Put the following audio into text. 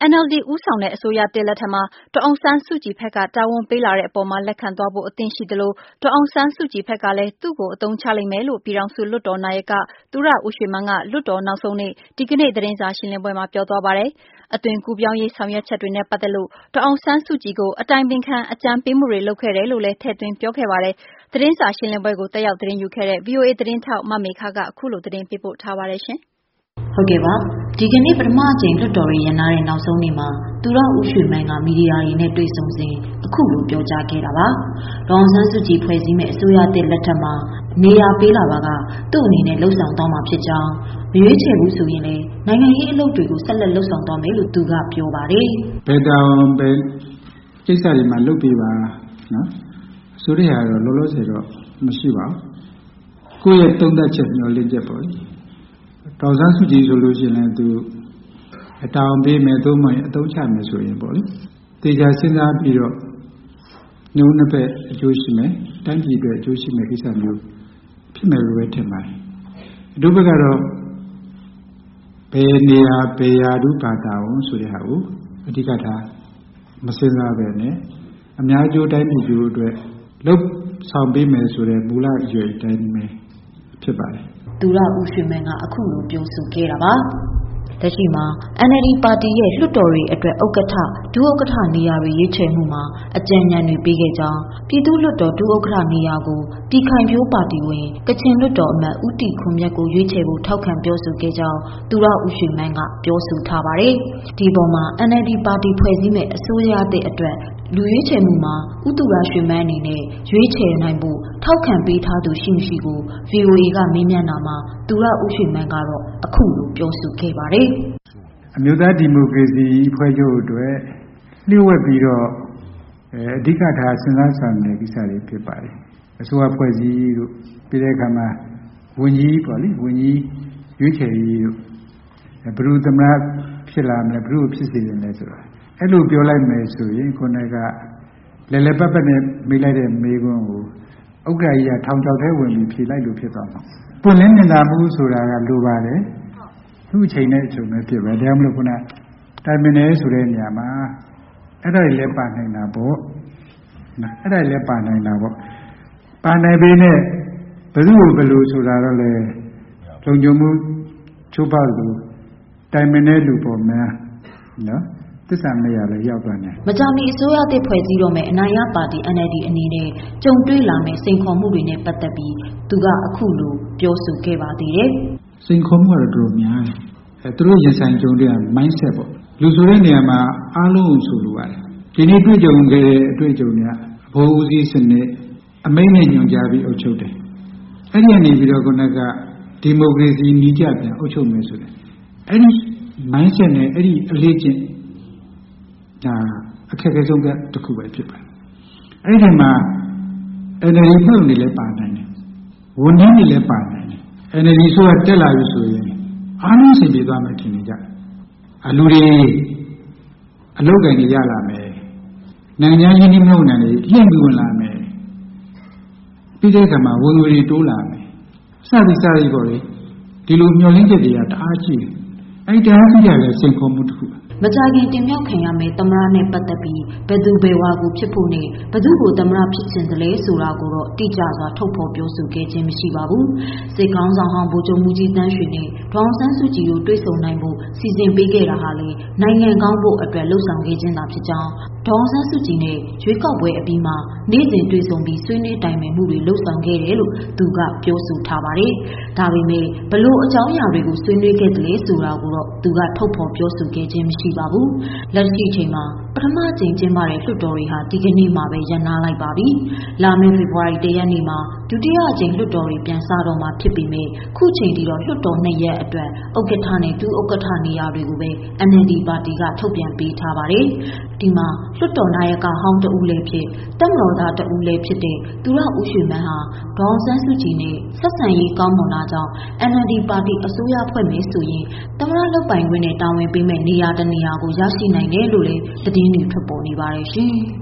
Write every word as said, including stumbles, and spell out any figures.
N L D ဦးဆောင်တဲ့အစိုးရသစ်လက်ထက်မှာဒေါ်အောင်ဆန်းစုကြည်ဘက်ကတာဝန်ပေးလာတဲ့အပေါ်မှာလက်ခံသွားဖို့အသင့်ရှိသလိုဒေါ်အောင်ဆန်းစုကြည်ဘက်ကလည်းသူ့ကိုအသုံးချလိမ့်မယ်လို့ပြည်ထောင်စုလွှတ်တော်နာယကသူရဦးရွှေမန်းကလွှတ်တော်နောက်ဆုံးနေ့ဒီကနေ့သတင်းစာရှင်းလင်းပွဲမှာပြောသွားပါတယ်။အသွင်ကူးပြောင်းရေးဆောင်ရွက်ချက်တွေနဲ့ပတ်သက်လို့ဒေါ်အောင်ဆန်းစုကြည်ကိုအတိုင်ပင်ခံအကြံပေးမှုတွေလုပ်ခဲ့တယ်လို့လည်းထည့်သွင်းပြောခဲ့ပါတယ်။သတင်းစာရှင်းလင်းပွဲကိုတက်ရောက်သတင်းယူခဲ့တဲ့ V O A သတင်းထောက်မမေခကအခုလိုသတင်းပေးပို့ထားပါတယ်ရှင်။ဟုတ်ကဲ့ပါဒီကနေ့ပထမအကြိမ်လွှတ်တော်ရရနာတဲ့နောက်ဆုံးနေ့မှာသူရဦးရွှေမန်းကမီဒီယာတွေနဲ့တွေ့ဆုံစဉ်အခုလိုပြောကြားခဲ့တာပါဒေါ်အောင်ဆန်းစုကြည်ဖွဲ့စည်းမဲ့အစိုးရသစ်လက်ထက်မှာနေရာပေးလာပါကသူ့အနေနဲ့လှုပ်ဆောင်သွားမှာဖြစ်ကြောင်းမရွေးချယ်ဘူးဆိုရင်လည်းနိုင်ငံရေးအလုပ်တွေကိုဆက်လက်လှုပ်ဆောင်သွားမယ်လို့သူကပြောပါတယ်ဘယ်တောင်ပဲကိစ္စတွေမှာလုပ်ပြပါနော်ဆိုရရတော့လောလောဆယ်တော့မရှိပါဘူးကိုယ့်ရဲ့တုံ့တက်ချက်မျှော်လင့်ချက်ပေါ့ဒေါ်ဆန်းစုကြည်ဆိုလို့ရှိရင်သူအတောင်ပေးမယ်သို့မဟုတ်အသုံးချမယ်ဆိုရင်ပေါ့လေတေချာစဉ်းစားပြီးတော့နှုတ်နှစ်ဖက်အကျိုးရှိမယ်တိုင်းပြည်အတွက်အကျိုးရှိမယ်ကိစ္စမျိုးဖြစ်မယ်လို့ပဲထင်ပါတယ်အဒုဘက်ကတော့ဘယ်နေရာဘယ်ရာတို့ဘာတာဝန်ဆိုတဲ့ဟာကိုအဓိကထားမစဉ်းစားပဲနဲ့အများကျိုးတိုင်းပြည်ကျိုးအတွက်လှုပ်ဆောင်ပေးမယ်ဆိုတဲ့မူလအရွယ်တိုင်းပဲဖြစ်ပါတယ်သူရဦးရွှေမန်းကအခုလိုပြောဆိုခဲ့တာပါလက်ရှိမှာ N L D ပါတီရဲ့လွှတ်တော်တွေအတွက်ဥက္ကဋ္ဌဒုဥက္ကဋ္ဌနေရာတွေရွေးချယ်မှုမှာအကြံဉာဏ်တွေပေးခဲ့ကြောင်းပြည်သူ့လွှတ်တော်ဒုဥက္ကဋ္ဌနေရာကိုပြည်ခိုင်ဖြိုးပါတီဝင်ကချင်လွှတ်တော်အမတ်ဦးတီခွန်မြတ်ကိုရွေးချယ်ဖို့ထောက်ခံပြောဆိုခဲ့ကြောင်းသူရဦးရွှေမန်းကပြောဆိုထားပါတယ်ဒီပေါ်မှာ N L D ပါတီဖွဲ့စည်းမဲ့အစိုးရသစ်အတွက်လူရွေးချယ်မှုမှာဥတူရာရွှေမန်းအနေနဲ့ရွေးချယ်နိုင်ဖို့ထောက်ခံပေးထားသူရှိမရှိကို V O A ကမေးမြန်းတာမှာသူရဦးရွှေမန်းကတော့အခုလိုပြောဆိုခဲ့ပါတယ်အမျိုးသားဒီမိုကရေစီဖွဲ့ချုပ်အတွက်လျှို့ဝှက်ပြီးတော့အဲအဓိကထားစဉ်းစားဆောင်တဲ့ကိစ္စတွေဖြစ်ပါတယ်အစိုးရဖွဲ့စည်းတို့ပြည်တဲ့အခါမှာဝန်ကြီးပေါ့လေဝန်ကြီးရွေးချယ်ရေးတို့ဘယ်လိုသမရဖြစ်လာမလဲဘယ်လိုဖြစ်စေတယ်လဲဆိုတာအဲ့လိုပြောလိုက်မယ်ဆိုရင်ခုနကလဲလဲပတ်ပတ်နဲ့မေးလိုက်တဲ့မေးခွန်းကိုဥက္ကဋ္ဌကြီးကထောင်ချောက်ထဲဝင်ပြီးဖြေလိုက်လို့ဖြစ်သွားမှာပွင့်လင်းမြင်သာမှုဆိုတာကလိုပါတယ်သူ့အချိန်နဲ့အချိန်ပဲဖြစ်ပဲဒါမှမဟုတ်ခုနတိုင်မင်နေဆိုတဲ့နေရာမှာအဲ့ဒါတွေလည်းပါနိုင်တာပေါ့နော်အဲ့ဒါတွေလည်းပါနိုင်တာပေါ့ပါနိုင်ပေမဲ့ဘယ်သူ့ကိုဘယ်လိုဆိုတာတော့လေလုံခြုံမှုချိုးဖောက်လို့တိုင်မင်နေလူပေါ်မှာနော်သစ္စာမရလည်းရောက်သွားတယ်မကြာမီအစိုးရသစ်ဖွဲ့စည်းတော့မယ်အနိုင်ရပါတီ N L D အနေနဲ့ကြုံတွေ့လာမယ့်စိန်ခေါ်မှုတွေနဲ့ပတ်သက်ပြီးသူကအခုလိုပြောဆိုခဲ့ပါသေးတယ်စိန်ခေါ်မှုကတော့တော်တော်များတယ်အဲသူတို့ရင်ဆိုင်ကြုံတဲ့ mindset ပေါ့လူဆိုတဲ့နေရာမှာအားလုံးဆိုလိုရတယ်ဒီနေ့တွေ့ကြုံခဲ့တဲ့အတွေ့အကြုံတွေကအဘောဦးစီးစနစ်အမိန့်နဲ့ညွှန်ကြားပြီးအုပ်ချုပ်တယ်အဲ့ဒီကနေပြီးတော့ခုနကဒီမိုကရေစီနည်းကျပြန်အုပ်ချုပ်မယ်ဆိုတယ်အဲ့ဒီ mindset နဲ့အဲ့ဒီအလေးကျင့်ဒါအခက်အခဲဆုံးကတစ်ခုပဲဖြစ်ပါတယ်အဲ့ဒီမှာ N L D ဖွဲ့နေလည်းပါနိုင်တယ်ဝန်ထမ်းတွေလည်းပါနိုင်တယ် N L D ဆိုတာတက်လာပြီဆိုရင်အားလုံးစင်ပြေသွားမယ်ထင်နေကြအလူတွေအလုပ်ကိုင်တွေရလာမယ်နိုင်ငံရင်းနှီးမြှုပ်နှံတွေလျှင့်ပြီးဝင်လာမယ်ပြီးတဲ့အခါမှာဝန်ငွေတွေတိုးလာမယ်စသည်စသည်ပေါ့လေဒီလိုမျှော်လင့်ချက်တွေကတအားကြီးအဲ့တရားကြီးရလဲစိန်ခေါ်မှုတစ်ခုမကြခင်တင်မြောက်ခံရမယ့်သမရနဲ့ပတ်သက်ပြီးဘယ်သူဘယ်ဝါကိုဖြစ်ဖို့နဲ့ဘယ်သူကိုသမရဖြစ်ခြင်းတလဲဆိုတာကိုတော့တိကျစွာထုတ်ဖော်ပြောဆိုခဲ့ခြင်းမရှိပါဘူး။စစ်ကောင်းဆောင်ဟောင်းဗိုလ်ချုပ်မူကြီးတန်းရွှေနဲ့ဒေါအောင်ဆန်းစုကြည်တို့တွေ့ဆုံနိုင်ဖို့စီစဉ်ပေးခဲ့တာဟာလေနိုင်ငံကောင်းဖို့အတွက်လှုံ့ဆော်ခဲ့ခြင်းသာဖြစ်ကြောင်းဒေါအောင်ဆန်းစုကြည်နဲ့ရွေးကောက်ပွဲအပြီးမှာနေ့စဉ်တွေ့ဆုံပြီးဆွေးနွေးတိုင်ပင်မှုတွေလှုံ့ဆော်ခဲ့တယ်လို့သူကပြောဆိုထားပါတယ်။ဒါပေမဲ့ဘလို့အကြောင်းအရာတွေကိုဆွေးနွေးခဲ့တယ်လဲဆိုတာကိုတော့သူကထုတ်ဖော်ပြောဆိုခဲ့ခြင်းမရှိပါဘူးလက်ရှိအချိန်မှာပထမကြိမ်ကျင်းပတဲ့လွှတ်တော်တွေဟာဒီကနေ့မှပဲရပ်နားလိုက်ပါပြီလာမယ့်ဖေဖော်ဝါရီလရက်နေ့မှာဒုတိယအကြိမ်လွှတ်တော်တွေပြန်စတော့မှာဖြစ်ပေမဲ့ခုချိန်ထိတော့လွှတ်တော်နှစ်ရက်အတွက်ဥက္ကဋ္ဌနဲ့ဒုဥက္ကဋ္ဌနေရာတွေကိုပဲ N L D ပါတီကထုတ်ပြန်ပေးထားပါတယ်ဒီမှာလွှတ်တော်နာယကဟောင်းတဦးလည်းဖြစ်တက်မတော်သားတဦးလည်းဖြစ်တဲ့သူရဦးရွှေမန်းဟာဒေါအောင်ဆန်းစုကြည်နဲ့ဆက်ဆံရေးကောင်းမွန်လာကြောင်း N L D ပါတီအစိုးရဖွဲ့မယ်ဆိုရင်သမရလုပ်ပိုင်ခွင့်နဲ့တာဝန်ပေးမဲ့နေရာတနေရာကိုရရှိနိုင်တယ်လို့လည်းသတင်းတွေထွက်ပေါ်နေပါတယ်ရှင်